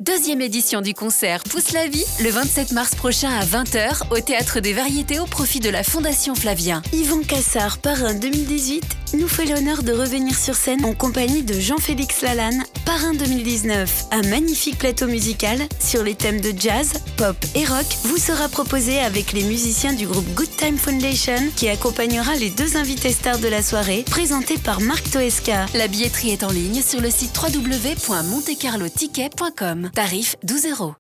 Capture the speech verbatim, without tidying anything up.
Deuxième édition du concert Pousse la vie, le vingt-sept mars prochain à vingt heures au Théâtre des Variétés au profit de la Fondation Flavien. Yvan Cassard, parrain deux mille dix-huit, nous fait l'honneur de revenir sur scène en compagnie de Jean-Félix Lalanne, parrain deux mille dix-neuf. Un magnifique plateau musical sur les thèmes de jazz, pop et rock vous sera proposé avec les musiciens du groupe Good Time Foundation qui accompagnera les deux invités stars de la soirée, présentés par Marc Toesca. La billetterie est en ligne sur le site w w w point monte carlo ticket point com. Tarif douze euros.